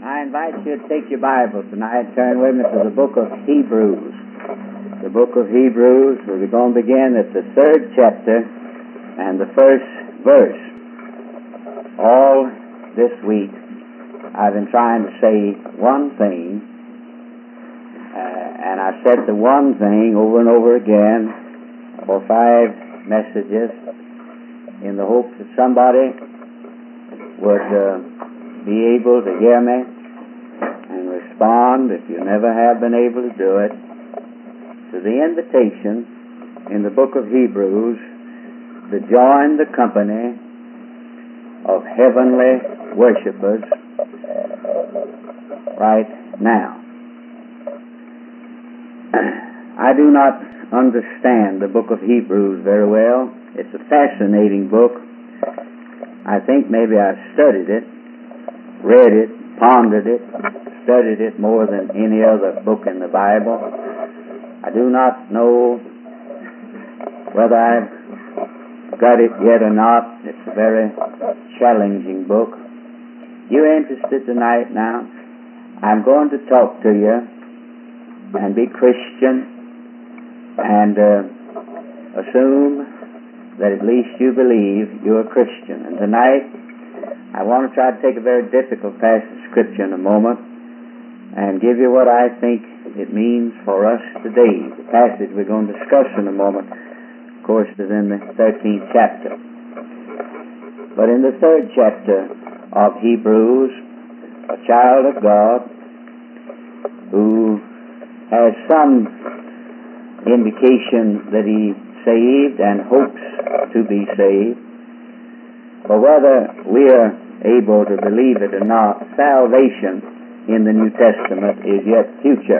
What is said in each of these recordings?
I invite you to take your Bible tonight, turn with me to the book of Hebrews. The book of Hebrews, we're going to begin at the 3rd chapter and the 1st verse. All this week, I've been trying to say one thing, and I said the one thing over and over again for 5 messages in the hope that somebody would be able to hear me and respond, if you never have been able to do it, to the invitation in the book of Hebrews to join the company of heavenly worshipers right now. I do not understand the book of Hebrews very well. It's a fascinating book. I think maybe I've studied it, read it, pondered it, studied it more than any other book in the Bible. I do not know whether I've got it yet or not. It's a very challenging book. You're interested tonight now? I'm going to talk to you and be Christian and assume that at least you believe you're a Christian. And tonight, I want to try to take a very difficult passage of Scripture in a moment and give you what I think it means for us today. The passage we're going to discuss in a moment, of course, is in the 13th chapter. But in the 3rd chapter of Hebrews, a child of God who has some indication that he's saved and hopes to be saved, but whether we are able to believe it or not, salvation in the New Testament is yet future.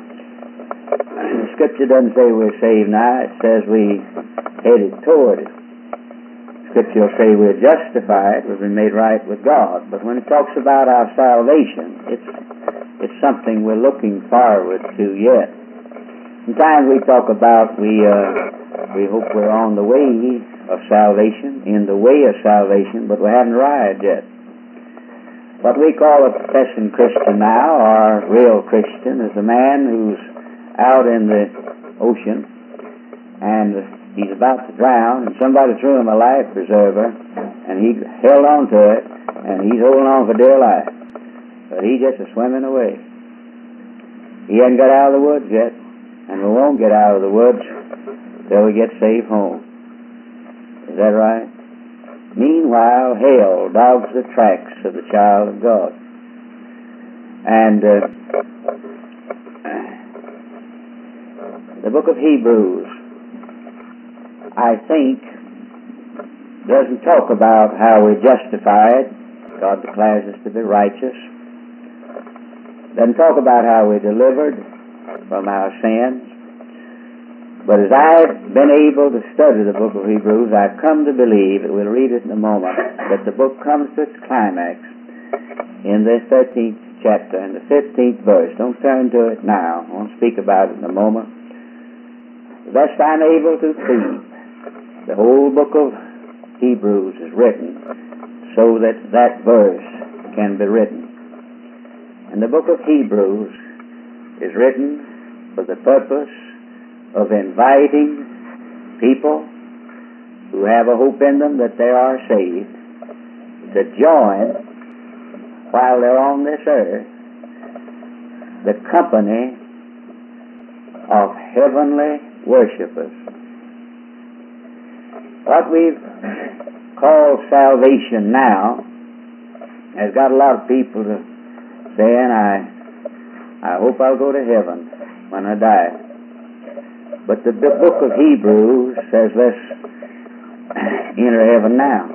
The Scripture doesn't say we're saved now, it says we headed toward it. Scripture will say we're justified, we've been made right with God, but when it talks about our salvation, it's something we're looking forward to yet. Sometimes we talk about we hope we're on the way of salvation, in the way of salvation, but we haven't arrived yet. What we call a professing Christian now, or real Christian, is a man who's out in the ocean and he's about to drown, and somebody threw him a life preserver, and he held on to it, and he's holding on for dear life. But he's just swimming away. He hasn't got out of the woods yet, and we won't get out of the woods till we get safe home. Is that right? Meanwhile, hell dogs the tracks of the child of God. And the book of Hebrews, I think, doesn't talk about how we're justified. God declares us to be righteous. Doesn't talk about how we're delivered from our sins. But as I've been able to study the book of Hebrews, I've come to believe, and we'll read it in a moment, that the book comes to its climax in the 13th chapter and the 15th verse. Don't turn to it now. I want to speak about it in a moment. The best I'm able to see, the whole book of Hebrews is written so that that verse can be written. And the book of Hebrews is written for the purpose of inviting people who have a hope in them that they are saved to join, while they're on this earth, the company of heavenly worshipers. What we've called salvation now has got a lot of people saying, I hope I'll go to heaven when I die. But the book of Hebrews says, let's enter heaven now.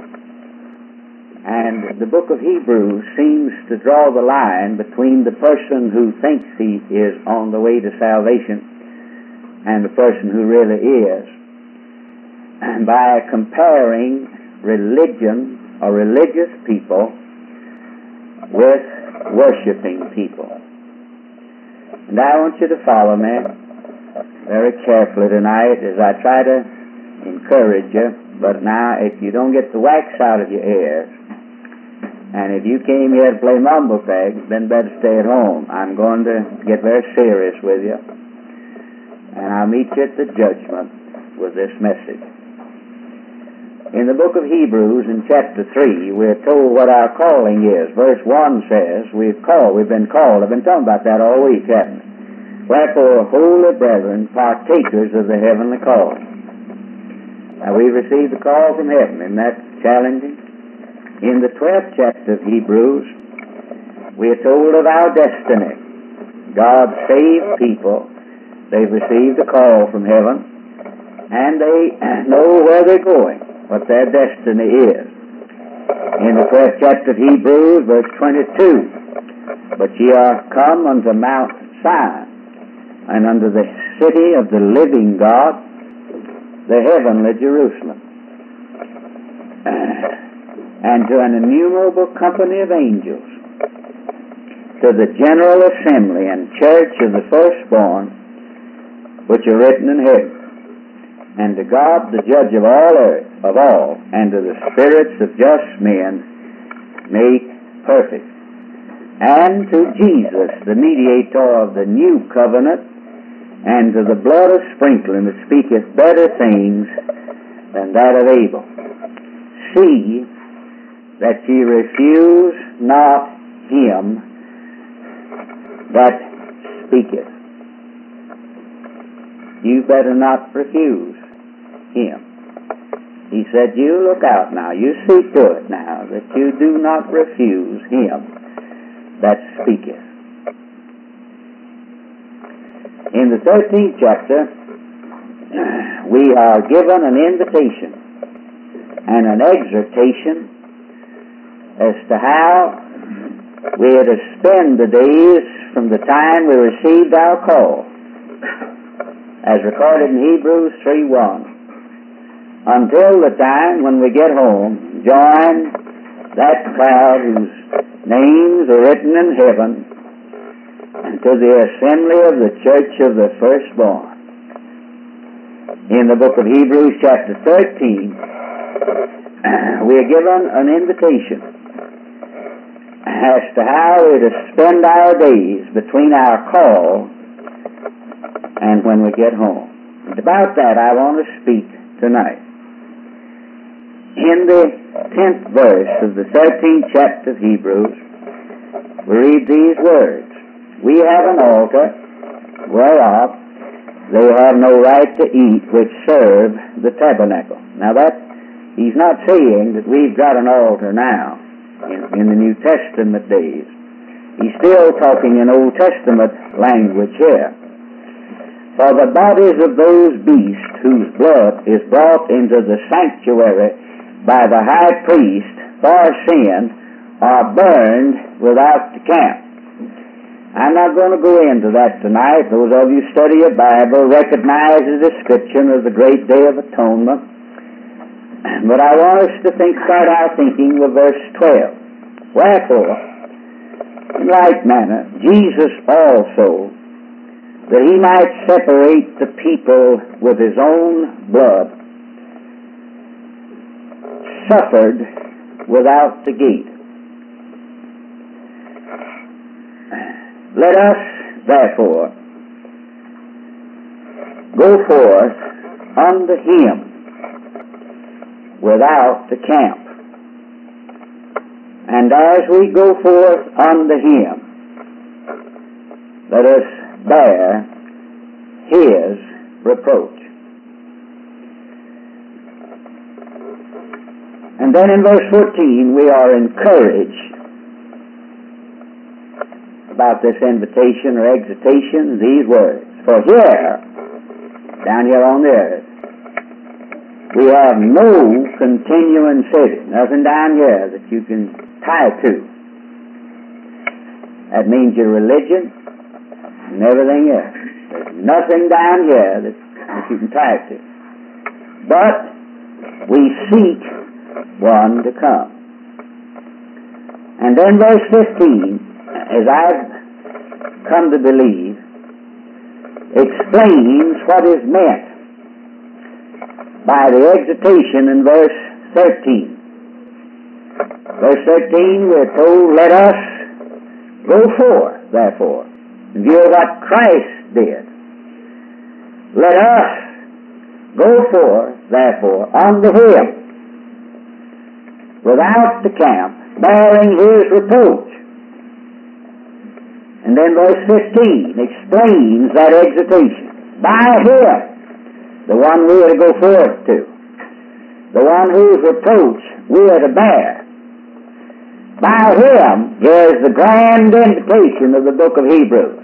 And the book of Hebrews seems to draw the line between the person who thinks he is on the way to salvation and the person who really is, and by comparing religion or religious people with worshiping people. And I want you to follow me very carefully tonight as I try to encourage you. But now, if you don't get the wax out of your ears, And if you came here to play mumble peg, then better stay at home. I'm going to get very serious with you. And I'll meet you at the judgment with this message. In the book of Hebrews, in chapter 3, we're told what our calling is. Verse 1 says, we've been called. I've been talking about that all week, haven't I? Wherefore, holy brethren, partakers of the heavenly calling. Now, we've received the call from heaven. Isn't that challenging? In the 12th chapter of Hebrews, we are told of our destiny. God saved people. They've received a call from heaven, and they know where they're going, what their destiny is. In the 12th chapter of Hebrews, verse 22, but ye are come unto Mount Zion, and unto the city of the living God, the heavenly Jerusalem, and to an innumerable company of angels, to the general assembly and church of the firstborn, which are written in heaven, and to God the judge of all, and to the spirits of just men made perfect, and to Jesus, the mediator of the new covenant, and to the blood of sprinkling that speaketh better things than that of Abel. See that ye refuse not him that speaketh. You better not refuse him. He said, you look out now, you see to it now, that you do not refuse him that speaketh. In the 13th chapter, we are given an invitation and an exhortation as to how we are to spend the days from the time we received our call, as recorded in Hebrews 3:1, until the time when we get home, join that crowd whose names are written in heaven, and to the assembly of the church of the firstborn. In the book of Hebrews chapter 13, we are given an invitation as to how we are to spend our days between our call and when we get home. And about that I want to speak tonight. In the 10th verse of the 13th chapter of Hebrews, we read these words, we have an altar whereof they have no right to eat which serve the tabernacle. Now that, he's not saying that we've got an altar now in the New Testament days. He's still talking in Old Testament language here. For the bodies of those beasts whose blood is brought into the sanctuary by the high priest for sin are burned without the camp. I'm not going to go into that tonight. Those of you who study your Bible recognize the description of the great day of atonement. But I want us to start our thinking with verse 12. Wherefore, in like manner, Jesus also, that he might separate the people with his own blood, suffered without the gate. Let us, therefore, go forth unto him without the camp. And as we go forth unto him, let us bear his reproach. And then in verse 14 we are encouraged about this invitation or exhortation, these words. For here, down here on the earth, we have no continuing city. Nothing down here that you can tie to. That means your religion and everything else. There's nothing down here that you can tie to. But we seek one to come. And then verse 15, as I've come to believe, explains what is meant by the exhortation in verse 13. Verse 13, we're told, let us go forth, therefore, in view of what Christ did. Let us go forth, therefore, unto him, without the camp, bearing his reproach. And then verse 15 explains that exhortation. By him, the one we are to go forth to, the one whose reproach we are to bear. By him, here's the grand invitation of the book of Hebrews.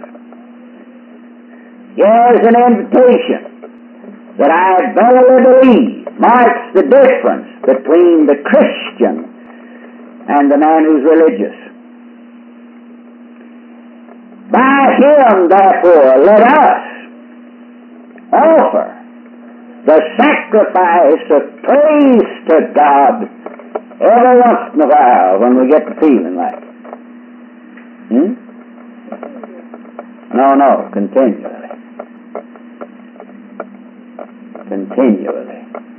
Here's an invitation that I verily believe marks the difference between the Christian and the man who's religious. By him, therefore, let us offer the sacrifice of praise to God every once in a while when we get to feeling like it. No, continually. Continually.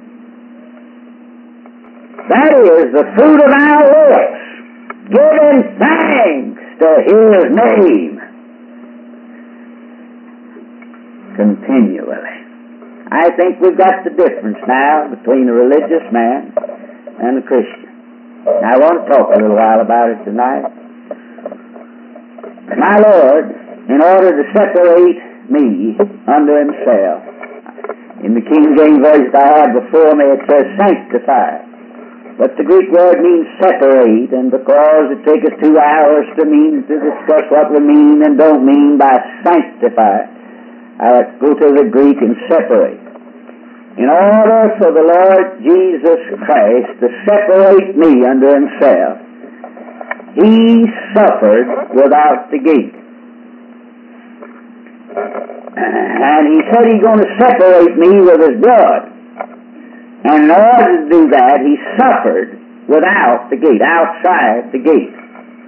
That is the fruit of our lips, giving thanks to his name. Continually. I think we've got the difference now between a religious man and a Christian. I want to talk a little while about it tonight. My Lord, in order to separate me unto himself, in the King James Version I have before me it says sanctify. But the Greek word means separate, and because it takes us 2 hours to discuss what we mean and don't mean by sanctify, I go to the Greek and separate. In order for the Lord Jesus Christ to separate me unto himself, he suffered without the gate. And he said he's going to separate me with his blood. And in order to do that, he suffered without the gate, outside the gate.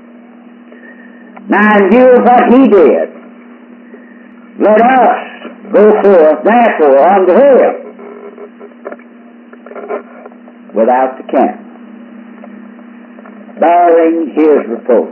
Now, in view of what he did, let us go forth, therefore, unto him, without the camp, bearing his reproach.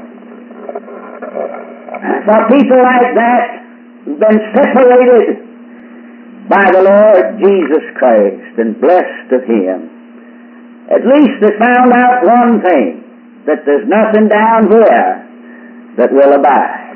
For people like that who've been separated by the Lord Jesus Christ and blessed of him, at least they found out one thing, that there's nothing down here that will abide.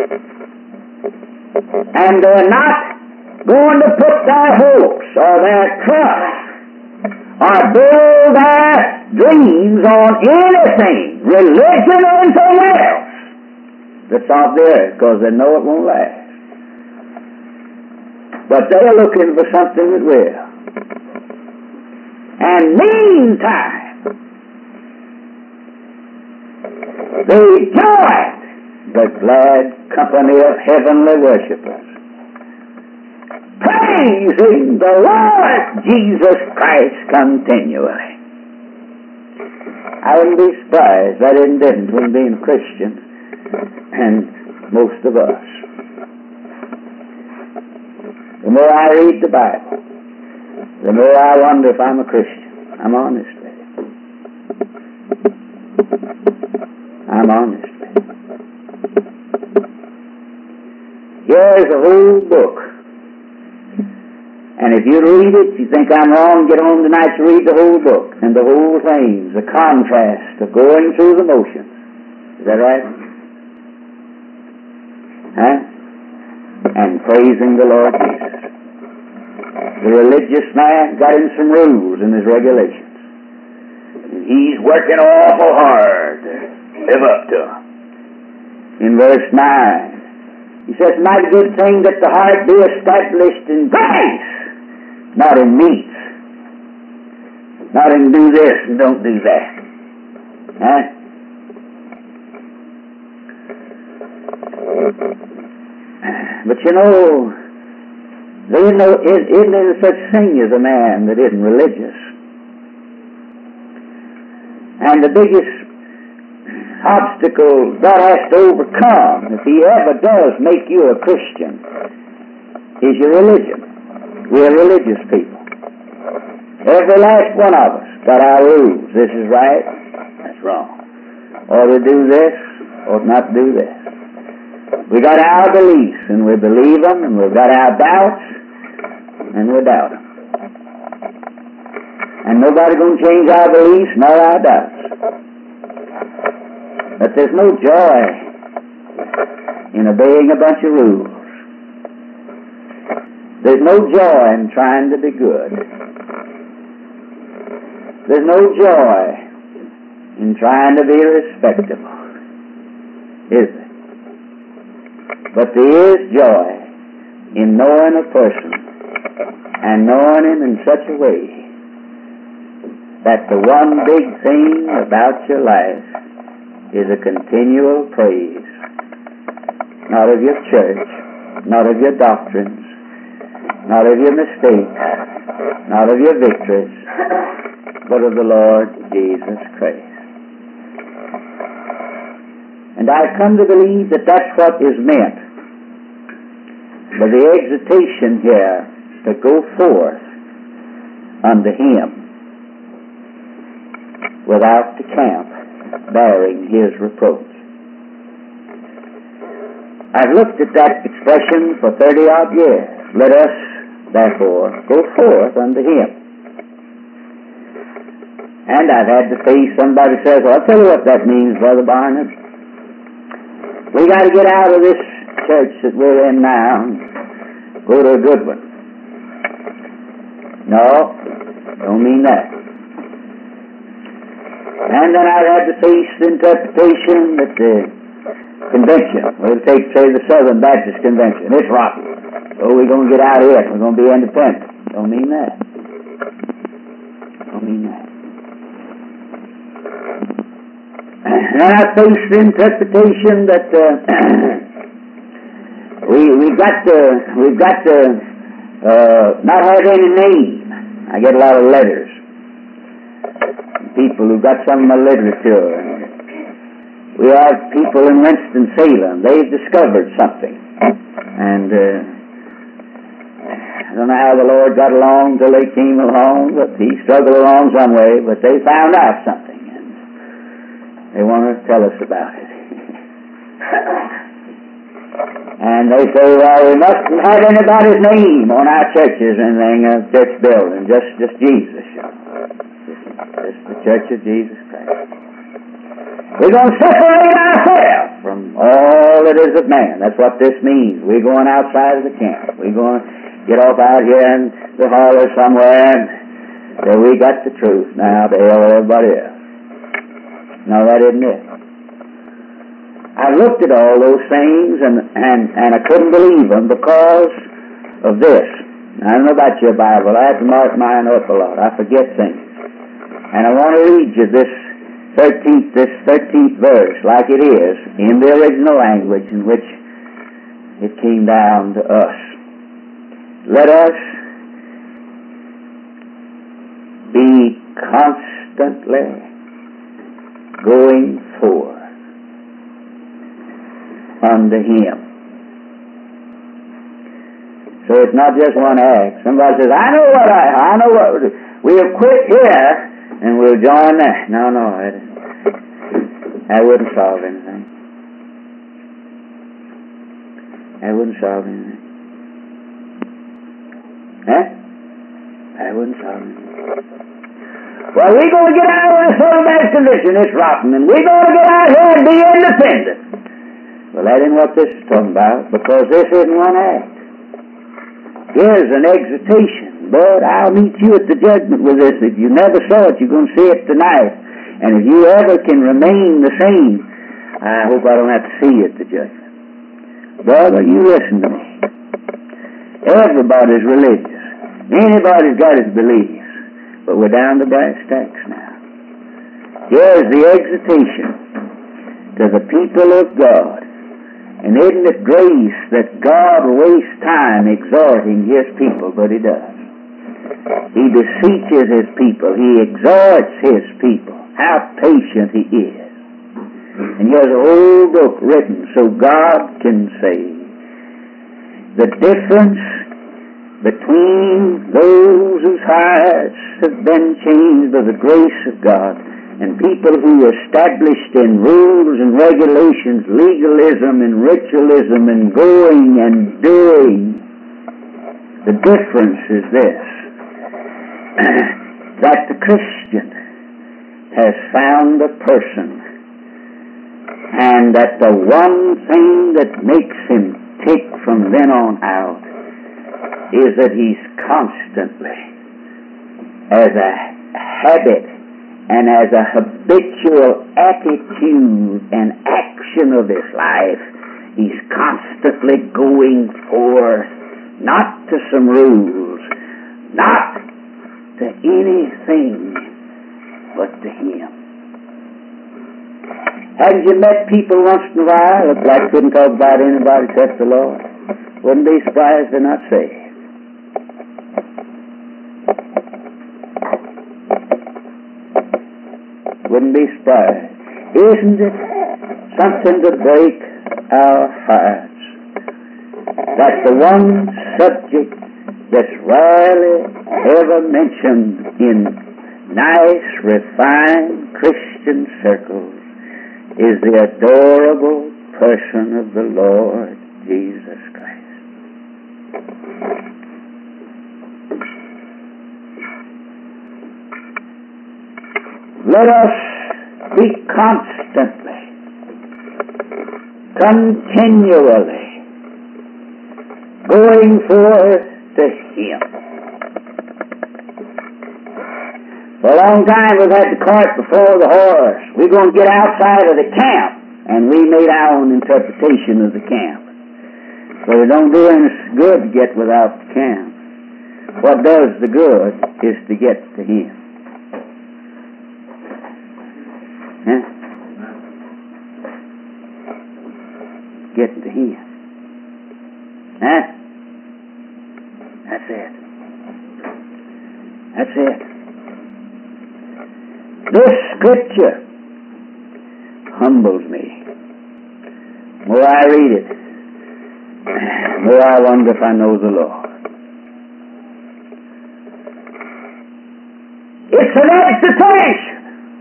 And they're not going to put their hopes or their trust or build their dreams on anything, religion or anything else, that's off the earth, because they know it won't last. But they're looking for something that will. And meantime, they join the glad company of heavenly worshipers, praising the Lord Jesus Christ continually. I wouldn't be surprised that isn't different between being a Christian and most of us. The more I read the Bible, the more I wonder if I'm a Christian. I'm honest with it. I'm honest with it. Here's a whole book. And if you read it, you think I'm wrong, get home tonight to read the whole book. And the whole thing's a contrast of going through the motions. Is that right? Huh? And praising the Lord Jesus. The religious man got in some rules and his regulations. And he's working awful hard to live up to them. In verse 9, he says, mighty good thing that the heart be established in grace, not in meats. Not in do this and don't do that. Huh? But you know, there isn't there such thing as a man that isn't religious. And the biggest obstacle God has to overcome, if he ever does make you a Christian, is your religion. We are religious people. Every last one of us got our rules. This is right, that's wrong. Ought to do this, ought not to do this. We got our beliefs, and we believe them, and we've got our doubts, and we doubt them. And nobody's going to change our beliefs nor our doubts. But there's no joy in obeying a bunch of rules. There's no joy in trying to be good. There's no joy in trying to be respectable, is there? But there is joy in knowing a person and knowing him in such a way that the one big thing about your life is a continual praise, not of your church, not of your doctrines, not of your mistakes, not of your victories, but of the Lord Jesus Christ. And I've come to believe that that's what is meant by the exhortation here to go forth unto Him without the camp bearing His reproach. I've looked at that expression for 30-odd years. Let us, therefore, go forth unto Him. And I've had to face somebody says, well, I'll tell you what that means, Brother Barnett. We got to get out of this church that we're in now and go to a good one. No, don't mean that. And then I've had to face the interpretation that the convention, we'll take, say, the Southern Baptist Convention, it's rotten. So we're going to get out of it. We're going to be independent. Don't mean that. Don't mean that. And I faced the interpretation that we've got to not have any name. I get a lot of letters, people who got some of my literature. We have people in Winston-Salem. They've discovered something, and I don't know how the Lord got along till they came along, but He struggled along some way. But they found out something. They want to tell us about it. And they say, well, we mustn't have anybody's name on our churches or anything, church building, just Jesus. Just the Church of Jesus Christ. We're going to separate ourselves from all that is of man. That's what this means. We're going outside of the camp. We're going to get off out here in the holler somewhere and say, we got the truth now to hell with everybody else. No, that isn't it. I looked at all those things and I couldn't believe them because of this. I don't know about your Bible. I have to mark mine up a lot. I forget things. And I want to read you this 13th verse like it is in the original language in which it came down to us. Let us be constantly going forth unto Him. So it's not just one act. Somebody says, I know what we'll quit here and we'll join there. No, that wouldn't solve anything. That wouldn't solve anything. That wouldn't solve anything. Well, we're going to get out of this Southern Baptist Convention, it's rotten, and we're going to get out here and be independent. Well, that isn't what this is talking about, because this isn't one act. Here's an exhortation. But I'll meet you at the judgment with this. If you never saw it, you're going to see it tonight. And if you ever can remain the same, I hope I don't have to see you at the judgment. Brother, you listen to me. Everybody's religious. Anybody's got his beliefs. But we're down to brass tacks now. Here's the exhortation to the people of God. And isn't it grace that God wastes time exhorting His people? But He does. He beseeches His people. He exhorts His people. How patient He is. And here's a whole book written so God can say the difference between those whose hearts have been changed by the grace of God and people who established in rules and regulations, legalism and ritualism and going and doing. The difference is this, that the Christian has found a person, and that the one thing that makes him tick from then on out is that he's constantly, as a habit and as a habitual attitude and action of his life, he's constantly going forth, not to some rules, not to anything, but to Him. Haven't you met people once in a while that like couldn't talk about anybody except the Lord? Wouldn't be surprised they're not saved. Wouldn't be surprised. Isn't it something to break our hearts that the one subject that's rarely ever mentioned in nice, refined Christian circles is the adorable person of the Lord Jesus Christ? Let us be constantly, continually going forth to Him. For a long time we've had the cart before the horse. We're going to get outside of the camp, and we made our own interpretation of the camp. But it don't do any good to get without the camp. What does the good is to get to Him. Huh? Get to Him. Huh? That's it. That's it. This Scripture humbles me. The more I read it, the more I wonder if I know the Lord. It's an exhortation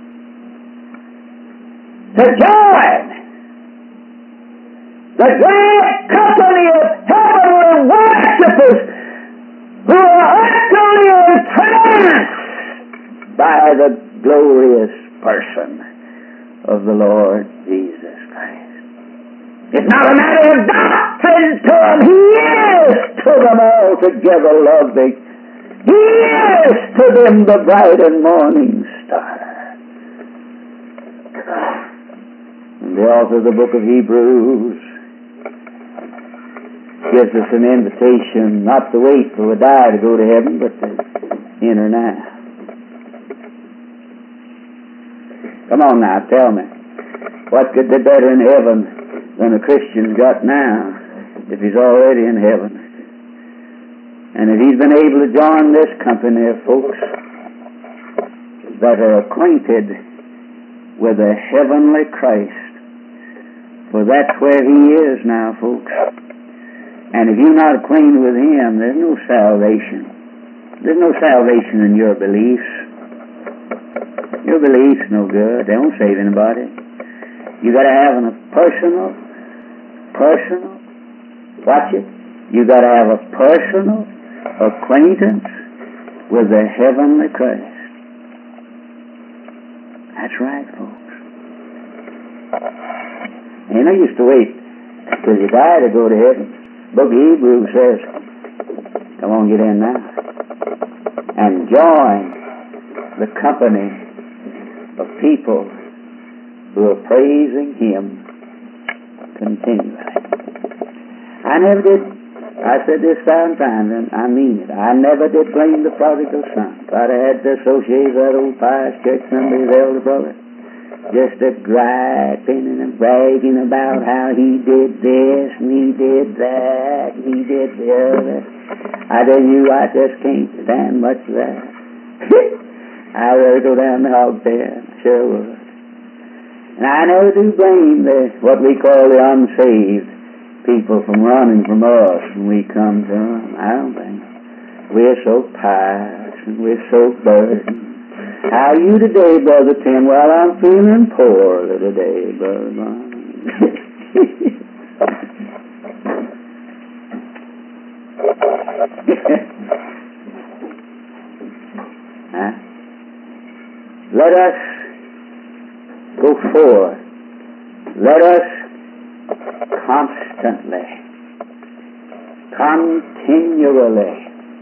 to join the great company of heavenly worshipers who are utterly entranced by the glorious person of the Lord Jesus Christ. It's not a matter of doctrine to Him. He is to them altogether lovely. He is to them the bright and morning star. And the author of the book of Hebrews gives us an invitation not to wait till we die to go to heaven, but to enter now. Come on now, tell me. What could be better in heaven than a Christian's got now if he's already in heaven? And if he's been able to join this company of folks that are acquainted with the heavenly Christ, for that's where He is now, folks. And if you're not acquainted with Him, there's no salvation. There's no salvation in your beliefs. Your belief's no good. They don't save anybody. You got to have a personal, watch it. You got to have a personal acquaintance with the heavenly Christ. That's right, folks. Ain't no use to wait till you die to go to heaven. Book of Hebrews says, come on, get in now and join the company of people who are praising Him continually. I never did, I said this 1,000 times, and I mean it, I never did blame the prodigal son. If I'd have had to associate with that old pious church member, his elder brother, just a griping and a bragging about how he did this and he did that and he did the other. I tell you, I just can't stand much of that. I'd rather go down the hog pen, sure would. And I never do blame what we call the unsaved people from running from us when we come to them. I don't blame them. We're so pious and we're so burdened How are you today, Brother Tim? Well, I'm feeling poor today, Brother Bob. Huh? Let us go forth. Let us constantly, continually,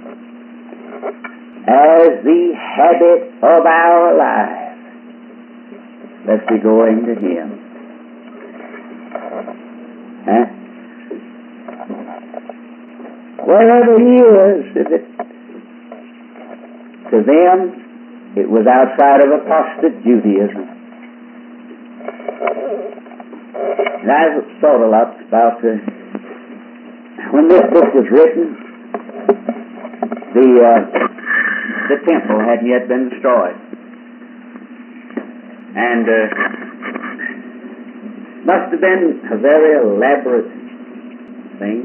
as the habit of our lives, let's be going to Him. Huh? Wherever He is, to them, it was outside of apostate Judaism. And I've thought a lot about when this book was written, the temple hadn't yet been destroyed. And must have been a very elaborate thing.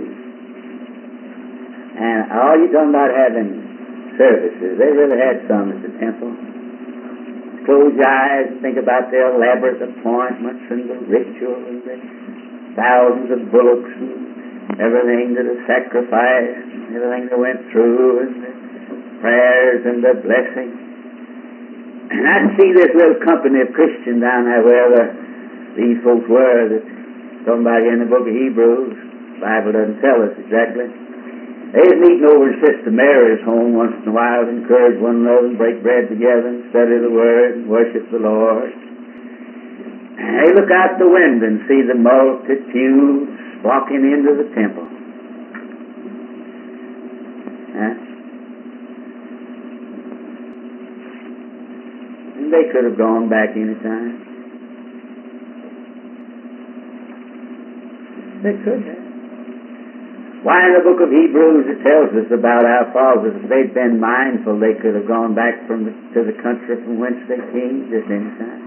And all you talking about having services, they really had some at the temple. Close your eyes and think about the elaborate appointments and the ritual and the thousands of bullocks and everything that is sacrificed, and everything that went through, and the prayers and the blessing. And I can see this little company of Christians down there, wherever these folks were, that talking about here in the book of Hebrews. The Bible doesn't tell us exactly. They was meeting over at Sister Mary's home once in a while, encourage one another, and break bread together, and study the Word, and worship the Lord. And they look out the window and see the multitudes walking into the temple. Huh? And they could have gone back any time. They could have. Why, in the book of Hebrews it tells us about our fathers. If they'd been mindful, they could have gone back to the country from whence they came just any time.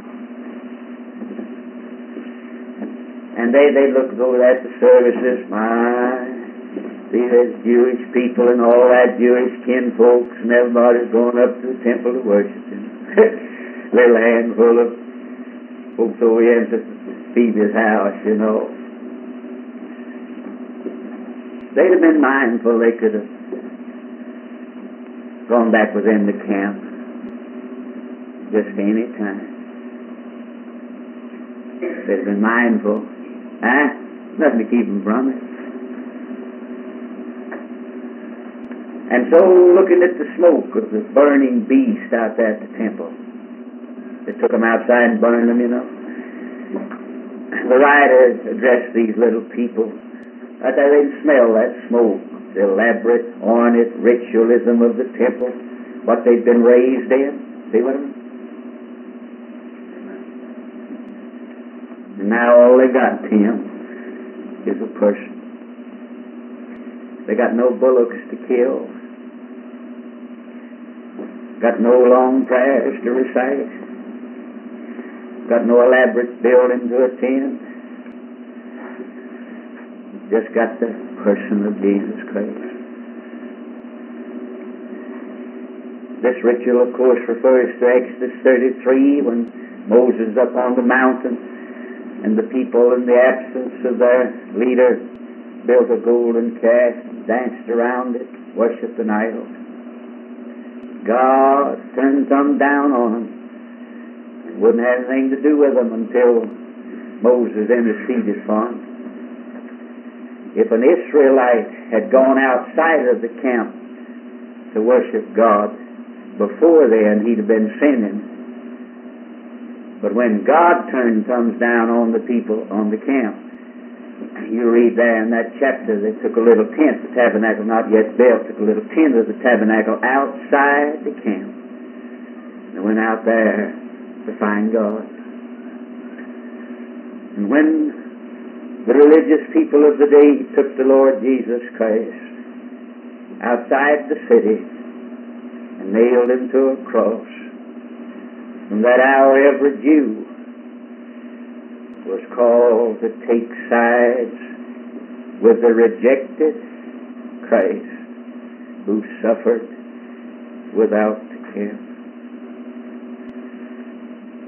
And they looked over at the services. See, there's Jewish people and all that Jewish kinfolks, and everybody's going up to the temple to worship Him. Little handful of folks over here in Phoebe's house, you know. They'd have been mindful, they could have gone back within the camp just any time. They'd have been mindful. Nothing to keep them from it. And so, looking at the smoke of the burning beast out there at the temple, they took them outside and burned them, you know. The writer addressed these little people. Right there they can smell that smoke, the elaborate, ornate ritualism of the temple, what they've been raised in. See what I mean? And now all they got, Tim, is a person. They got no bullocks to kill, got no long prayers to recite, got no elaborate building to attend. Just got the person of Jesus Christ. This ritual, of course, refers to Exodus 33, when Moses up on the mountain and the people, in the absence of their leader, built a golden calf, danced around it, worshipped an idol. God turned them down on them and wouldn't have anything to do with them until Moses interceded for them. If an Israelite had gone outside of the camp to worship God, before then he'd have been sinning. But when God thumbs down on the people on the camp, you read there in that chapter, they took a little tent, the tabernacle not yet built, took a little tent of the tabernacle outside the camp. They went out there to find God. And when the religious people of the day took the Lord Jesus Christ outside the city and nailed Him to a cross, from that hour every Jew was called to take sides with the rejected Christ who suffered without care.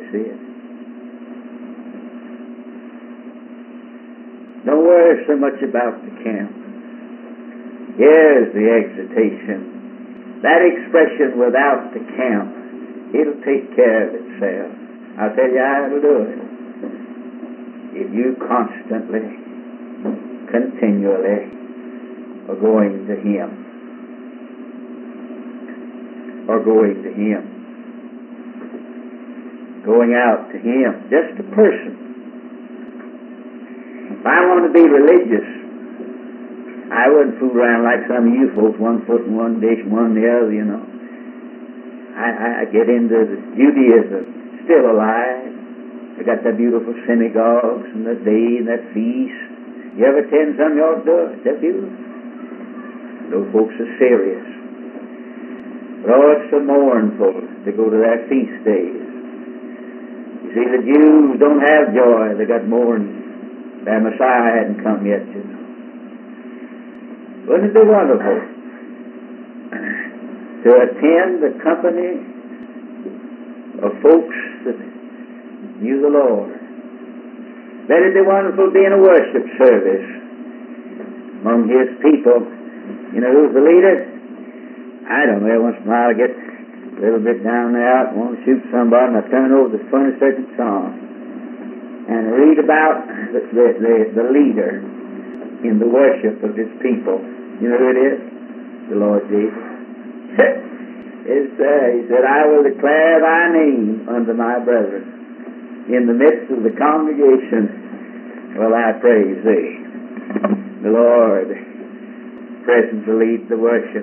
see it. Don't worry so much about the camp. Here's the exhortation. That expression, without the camp, it'll take care of itself. I'll tell you how it'll do it. If you constantly, continually are going to Him. Or going to Him. Going out to Him. Just a person. If I want to be religious, I wouldn't fool around like some of you folks, one foot in one dish, one in the other, you know. I get into the Judaism, still alive. They got that beautiful synagogues and that day and that feast. You ever attend some, you ought to do it. They're beautiful. Those folks are serious. But oh, it's so mournful to go to their feast days. You see, the Jews don't have joy. They got mourning. Their Messiah hadn't come yet, you know. Wouldn't it be wonderful to attend the company of folks that knew the Lord? Let it be wonderful to be in a worship service among His people. You know who's the leader? I don't know. Every once in a while I get a little bit down there out and want to shoot somebody, and I turn over the 22nd Psalm and read about the leader in the worship of His people. You know who it is? The Lord Jesus. He said, I will declare Thy name unto my brethren. In the midst of the congregation will I praise Thee. The Lord present to lead the worship.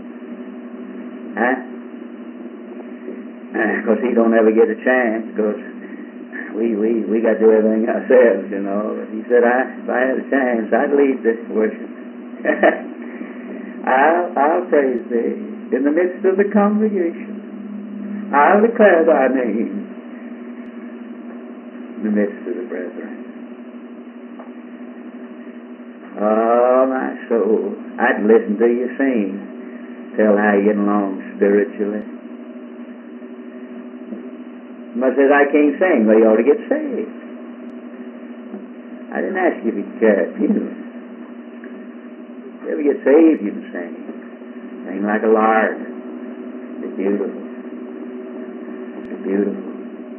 Because He don't ever get a chance, because we got to do everything ourselves, you know. He said, if I had a chance, I'd lead this worship. I'll praise Thee in the midst of the congregation. I'll declare Thy name in the midst of the brethren. Oh, my soul, I'd listen to you sing. Tell how you're getting along spiritually. Somebody says, I can't sing. Well, you ought to get saved. I didn't ask you if you cared. You ever get saved, you can sing. Sing like a lark. It's beautiful. It's beautiful.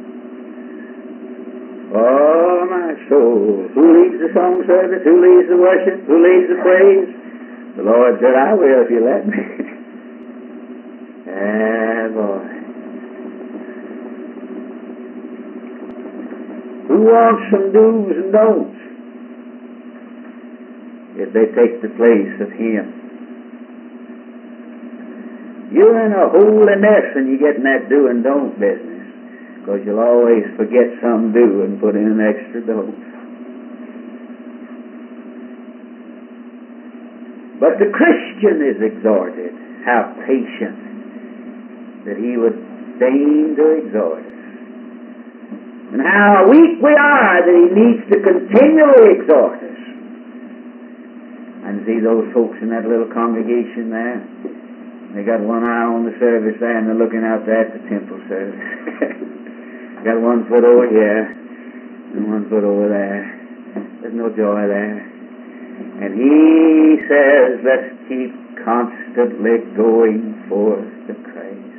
Oh, my soul. Who leads the song service? Who leads the worship? Who leads the praise? The Lord said, I will if you let me. Ah, boy. Who wants some do's and don'ts if they take the place of Him? You're in a holiness and you get in that do and don't business, because you'll always forget some do and put in an extra don't. But the Christian is exhorted, how patient that he would deign to exhort us. And how weak we are that he needs to continually exhort us. And see those folks in that little congregation there? They got one eye on the service there and they're looking out there at the temple service. Got one foot over here and one foot over there. There's no joy there. And he says, let's keep constantly going forth to Christ.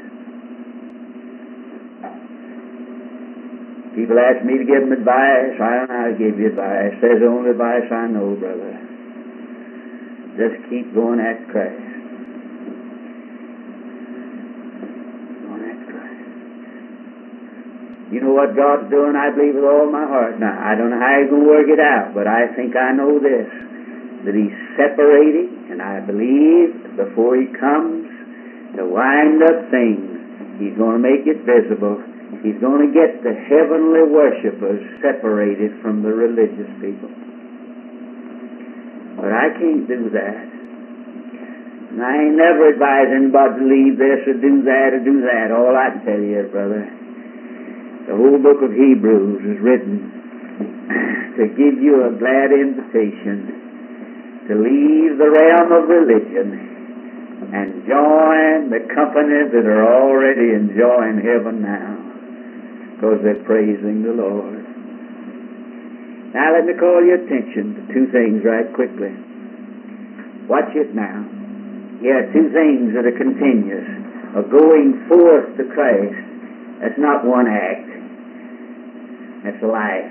People ask me to give them advice. I don't know how to give you advice. There's the only advice I know, brother. Just keep going after Christ. Going after Christ. You know what God's doing, I believe with all my heart. Now, I don't know how He's going to work it out, but I think I know this, that He's separating, and I believe before He comes to wind up things, He's going to make it visible. He's going to get the heavenly worshipers separated from the religious people. But I can't do that. And I ain't never advised anybody to leave this or do that or do that. All I can tell you is, brother, the whole book of Hebrews is written to give you a glad invitation to leave the realm of religion and join the company that are already enjoying heaven now. because they're praising the Lord. Now let me call your attention to two things right quickly. Watch it now. Here are two things that are continuous. A going forth to Christ. That's not one act. That's a life.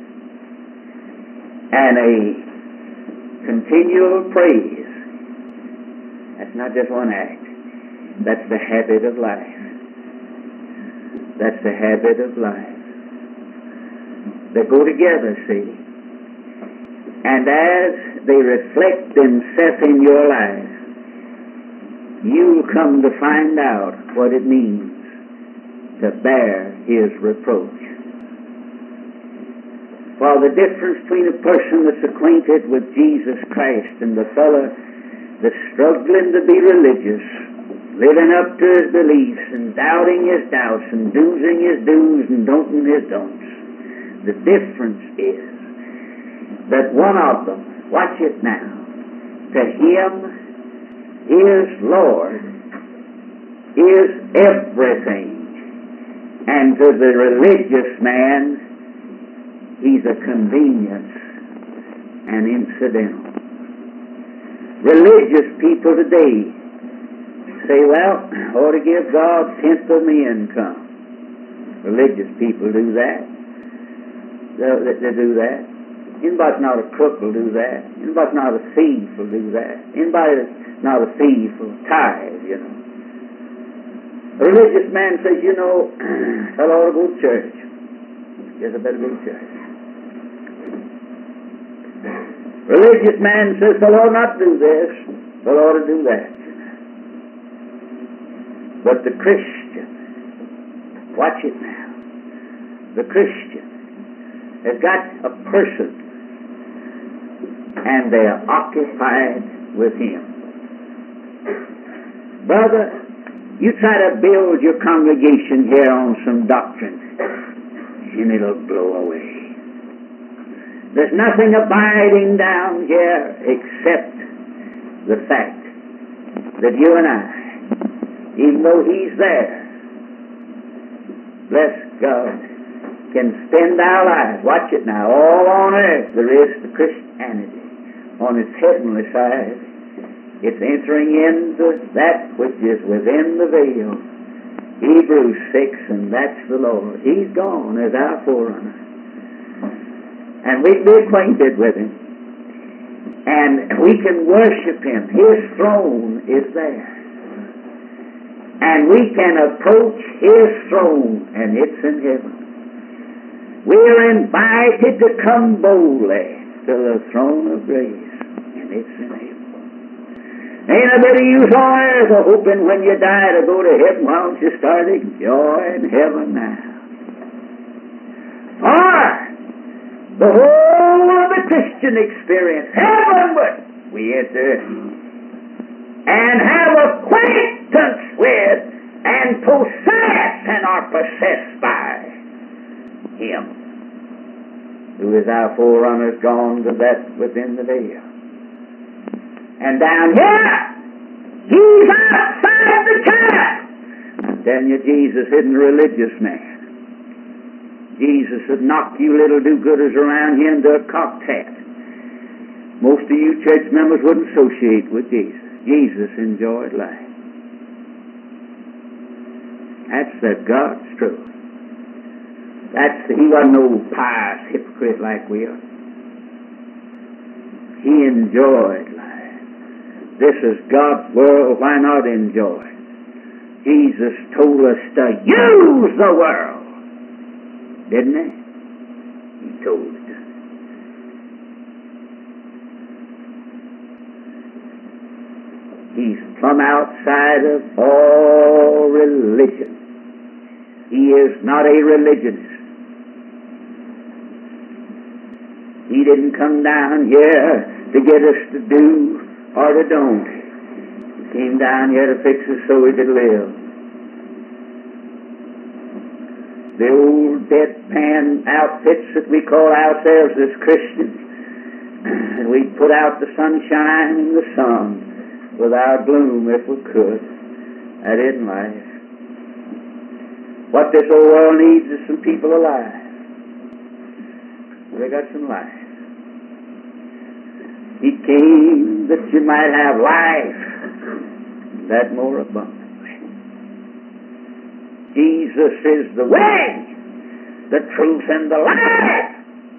And a continual praise. That's not just one act. That's the habit of life. That's the habit of life. They go together, see. And as they reflect themselves in your life, you'll come to find out what it means to bear His reproach. For the difference between a person that's acquainted with Jesus Christ and the fellow that's struggling to be religious, living up to his beliefs and doubting his doubts and doing his do's and don'ting his don'ts, the difference is that one of them, watch it now, to him is Lord, is everything. And to the religious man, he's a convenience and incidental. Religious people today say, well, I ought to give God 10th of my income. Religious people do that. They do that. Anybody's not a crook will do that. Anybody's not a thief will do that. Anybody that's not a thief will tithe, you know. A religious man says, you know, I ought to go to church. Yes, I better go to church. Religious man says, I ought not do this, I ought to do that. But the Christian, watch it now, the Christian has got a person and they are occupied with Him. Brother, you try to build your congregation here on some doctrine and it'll blow away. There's nothing abiding down here except the fact that you and I, even though He's there, bless God, can spend our lives, watch it now, all on earth there is the Christianity. On its heavenly side, it's entering into that which is within the veil. Hebrews 6, and that's the Lord. He's gone as our forerunner. And we can be acquainted with Him. And we can worship Him. His throne is there. And we can approach His throne, and it's in heaven. We're invited to come boldly to the throne of grace, and it's in heaven. Ain't a bit of use on earth of hoping when you die to go to heaven. Why don't you start enjoying heaven now? Or the whole of the Christian experience, heavenward, we enter and have acquaintance with and possess and are possessed by Him who is our forerunner, gone to that within the veil. And down here, He's outside the camp. I'm telling you, Jesus isn't a religious man. Jesus would knock you little do-gooders around here into a cocked hat. Most of you church members wouldn't associate with Jesus. Jesus enjoyed life. That's the God's truth. He wasn't no pious hypocrite like we are. He enjoyed life. This is God's world. Why not enjoy it? Jesus told us to use the world. Didn't He? He told us. He's plumb outside of all religion. He is not a religionist. He didn't come down here to get us to do or to don't. He came down here to fix us so we could live. The old deadpan outfits that we call ourselves as Christians, and we put out the sunshine and the sun without gloom if we could. That isn't life. What this old world needs is some people alive. They got some life. He came that you might have life, that more abundantly. Jesus is the way, the truth, and the life.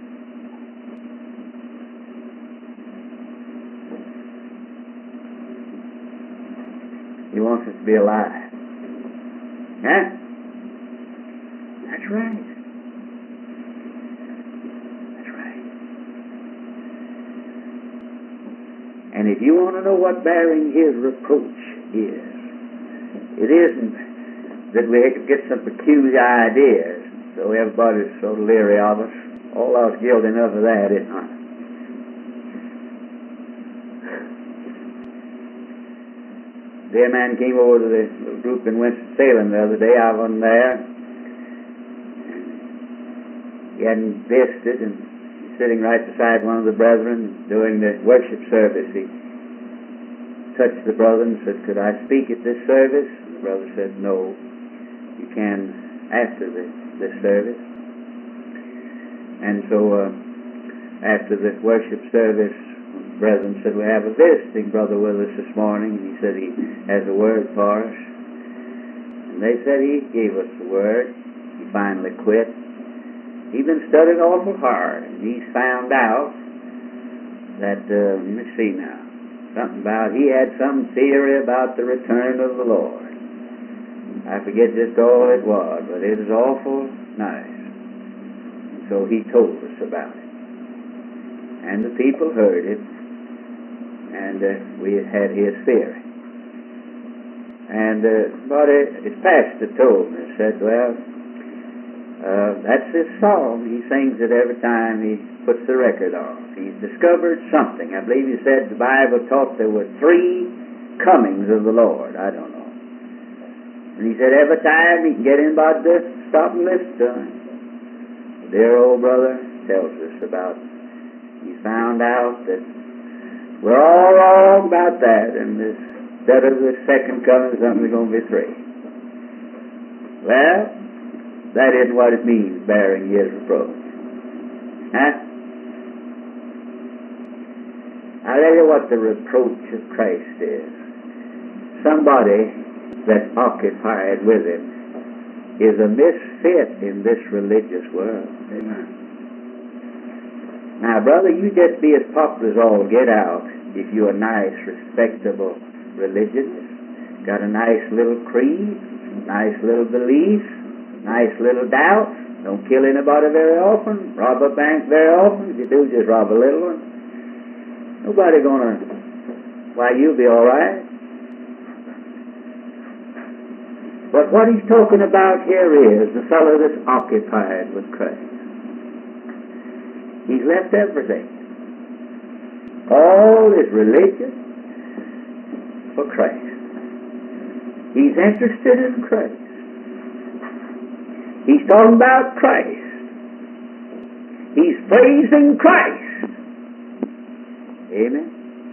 He wants us to be alive. Huh? That's right. That's right. And if you want to know what bearing His reproach is, it isn't that we get some peculiar ideas, so everybody's so leery of us. All I was guilty enough of that, isn't I? Dear man came over to the little group in Winston-Salem the other day. I wasn't there. He hadn't visited, and he's sitting right beside one of the brethren during the worship service. He touched the brother and said, "Could I speak at this service?" And the brother said, "No, you can after this service." And so after the worship service, brethren said, "We have a visiting brother with us this morning." And he said he has a word for us. And they said he gave us the word. He finally quit. He's been studying awful hard, and he's found out that, let me see now, something about, he had some theory about the return of the Lord. I forget just all it was, but it was awful nice. And so he told us about it. And the people heard it. And we had his theory. And but his pastor told me, said, "Well, that's his song. He sings it every time he puts the record on. He's discovered something." I believe he said the Bible taught there were 3 comings of the Lord. I don't know. And he said every time he can get anybody to stop and listen to him. The dear old brother tells us about, he found out that we're all wrong about that, and instead of the second coming, something's going to be 3. Well, that isn't what it means, bearing His reproach. Huh? I'll tell you what the reproach of Christ is. Somebody that's occupied with Him is a misfit in this religious world. Amen. Now, brother, you just be as popular as all get out if you're a nice, respectable religionist. Got a nice little creed, nice little beliefs, nice little doubts. Don't kill anybody very often, rob a bank very often. If you do, just rob a little one. Nobody gonna, why, you'll be all right. But what he's talking about here is the fellow that's occupied with Christ. He's left everything. All his religion for Christ. He's interested in Christ. He's talking about Christ. He's praising Christ. Amen.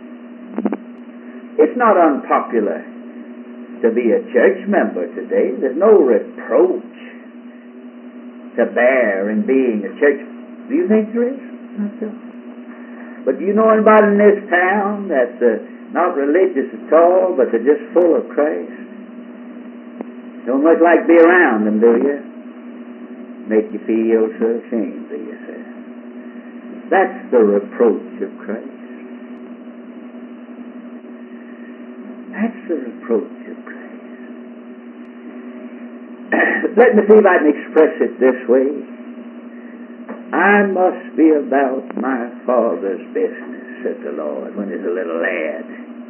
It's not unpopular to be a church member today. There's no reproach to bear in being a church. Do you think there is? Not so. But do you know anybody in this town that's not religious at all, but they're just full of Christ? Don't much like to be around them, do you? Make you feel so ashamed of yourself. That's the reproach of Christ. That's the reproach of Christ. Let me see if I can express it this way. I must be about my Father's business, said the Lord when he was a little lad.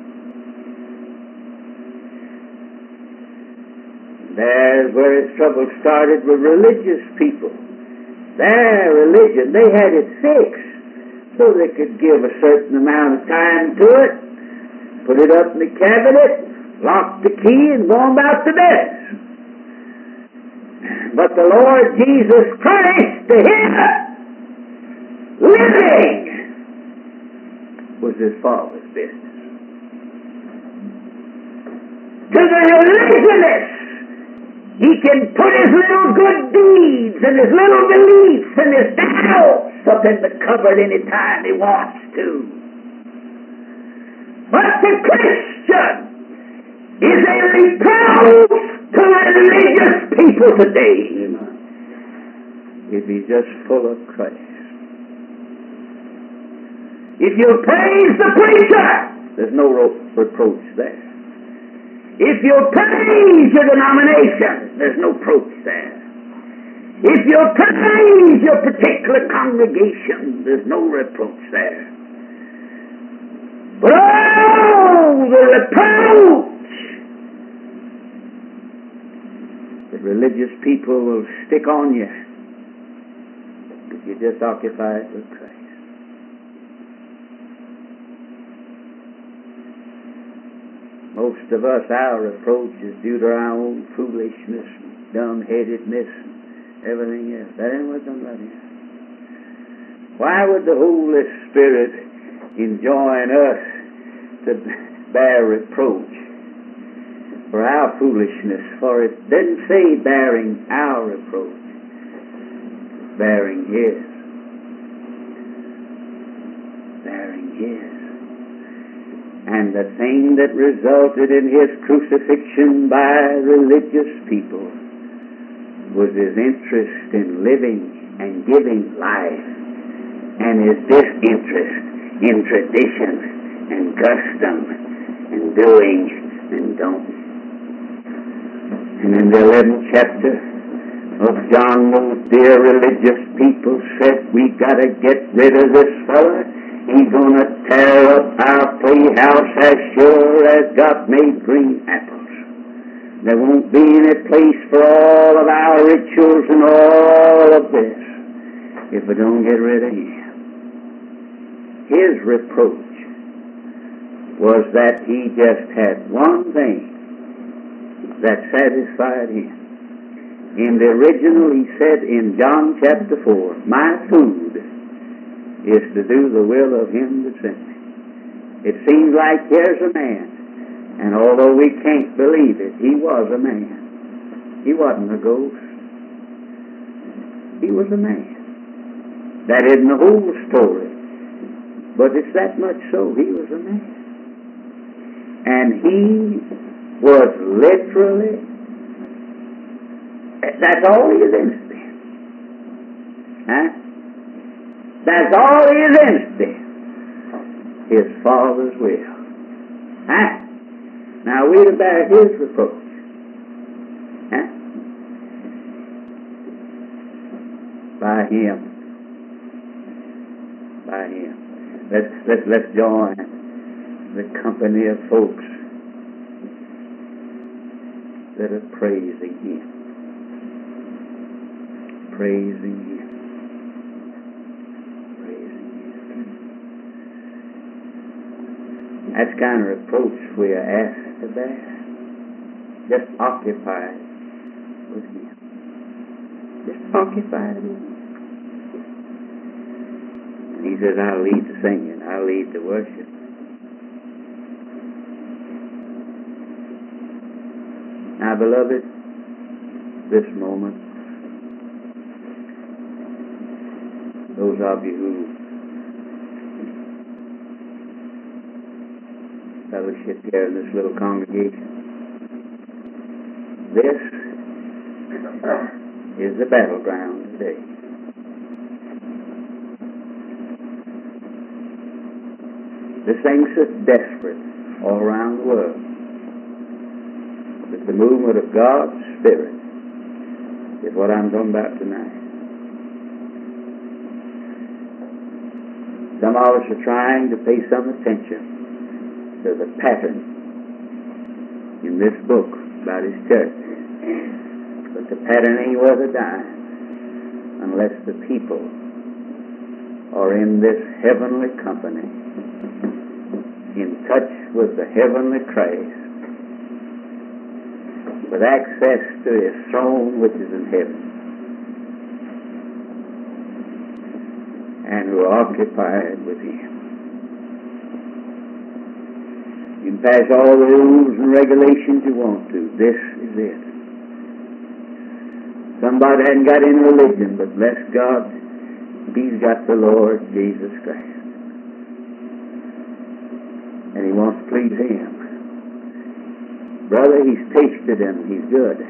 There's where his trouble started with religious people. Their religion, they had it fixed so they could give a certain amount of time to it, put it up in the cabinet, lock the key, and go on about the business. But the Lord Jesus Christ, to Him, living, was His Father's business. To the religionist, He can put his little good deeds and his little beliefs and his doubts up in the cupboard any time he wants to. But the Christian is a reproach to religious people today if he's just full of Christ. If you praise the preacher, there's no reproach there. If you praise your denomination, there's no reproach there. If you praise your particular congregation, there's no reproach there. But oh, the reproach that religious people will stick on you if you just occupy it with Christ. Most of us, our reproach is due to our own foolishness, dumbheadedness, and everything else. That ain't what somebody is. Why would the Holy Spirit enjoin us to bear reproach for our foolishness? For it didn't say bearing our reproach, bearing His. Bearing His. And the thing that resulted in His crucifixion by religious people was His interest in living and giving life, and His disinterest in tradition and custom and doing and don't. And in the 11th chapter of John, those dear religious people said, we got to get rid of this fella. He's going to tear up our playhouse as sure as God made green apples. There won't be any place for all of our rituals and all of this if we don't get rid of Him. His reproach was that He just had one thing that satisfied Him. In the original, He said in John chapter 4, my food is to do the will of Him that sent me. It seems like here's a man, and although we can't believe it, He was a man. He wasn't a ghost. He was a man. That isn't the whole story, but it's that much so. He was a man. And He was literally, that's all He is interested in. Huh? That's all He is interested in. His Father's will. Huh? Now we to bear His reproach. Huh? By Him. By Him. Let's join the company of folks that are praising Him. Praising Him. That's the kind of reproach we are asked to bear. Just occupy it with Him. Just occupy it with Him. And He says, I'll lead the singing. I'll lead the worship. Now, beloved, this moment, those of you who fellowship here in this little congregation, this is the battleground today. This thing's so desperate all around the world that the movement of God's Spirit is what I'm talking about tonight. Some of us are trying to pay some attention to the pattern in this book about His church. But the pattern ain't worth a dime unless the people are in this heavenly company, in touch with the heavenly Christ, with access to His throne which is in heaven, and who are occupied with Him. You can pass all the rules and regulations you want to. This is it. Somebody hadn't got any religion, but bless God, he's got the Lord Jesus Christ. And he wants to please him. Brother, he's tasted him. He's good.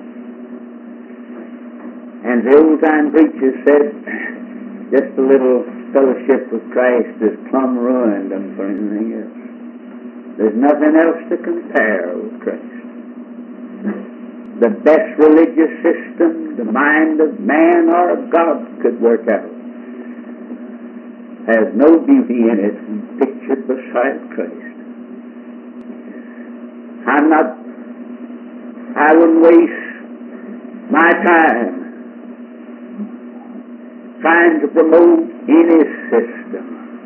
And the old-time preacher said, just a little fellowship with Christ has plumb ruined them for anything else. There's nothing else to compare with Christ. The best religious system the mind of man or of God could work out has no beauty in it pictured beside Christ. I wouldn't waste my time trying to promote any system.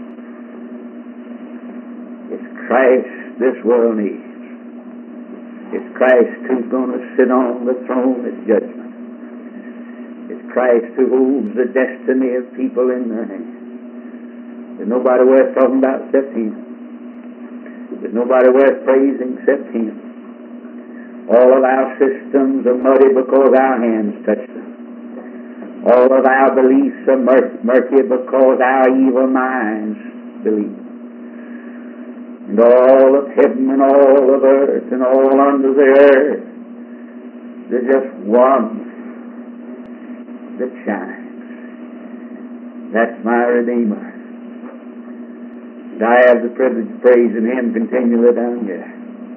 It's Christ this world needs. It's Christ who's going to sit on the throne at judgment. It's Christ who holds the destiny of people in their hands. There's nobody worth talking about except him. There's nobody worth praising except him. All of our systems are muddy because our hands touch them. All of our beliefs are murky because our evil minds believe. And all of heaven and all of earth and all under the earth, there's just one that shines. That's my Redeemer. And I have the privilege of praising him continually down here.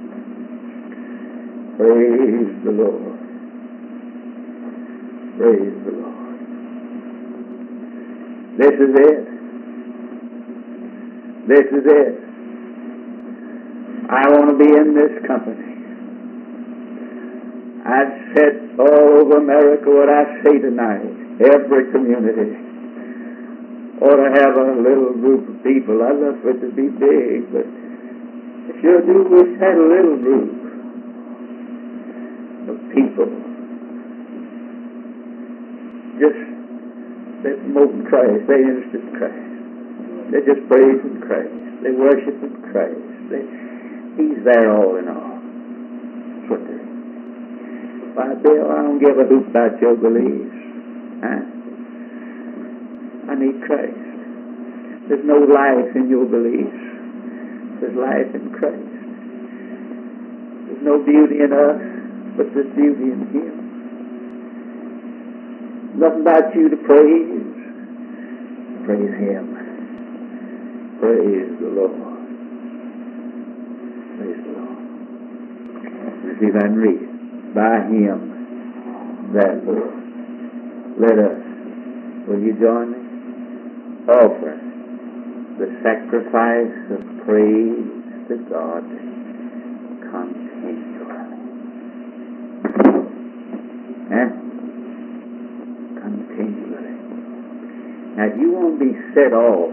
Praise the Lord. Praise the Lord. This is it. This is it. I want to be in this company. I've said all over America what I say tonight. Every community ought to have a little group of people. I'd love for it to be big, but I sure do wish I had a little group of people. Just they're promoting Christ. They're interested in Christ. They're just praising Christ. They're worshiping Christ. He's there all in all. That's what they're. Why, Bill, I don't give a hoot about your beliefs. Huh? I need Christ. There's no life in your beliefs. There's life in Christ. There's no beauty in us, but there's beauty in him. Nothing about you to praise. Praise him. Praise the Lord. Praise the Lord. Let's see if I can read it. By him, therefore, let us, will you join me? Offer the sacrifice of praise to God continually. Continually. Now, if you won't be set off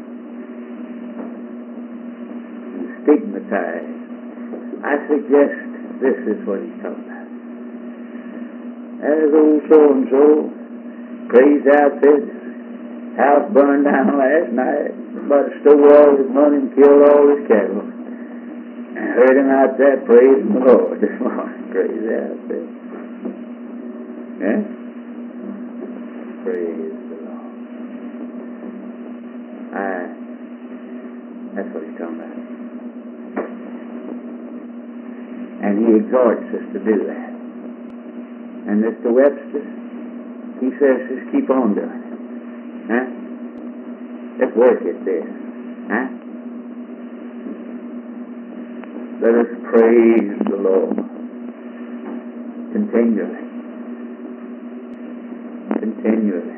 and stigmatized, I suggest this is what he's talking about. As old so-and-so crazy outfit, house burned down last night, somebody stole all his money and killed all his cattle. I heard him out there praising the Lord this morning. Crazy outfit. Yeah? Praise the Lord. That's what he's talking about. And he exhorts us to do that. And Mr. Webster, he says, just keep on doing it. Huh? Let's work at this. Huh? Let us praise the Lord continually. Continually.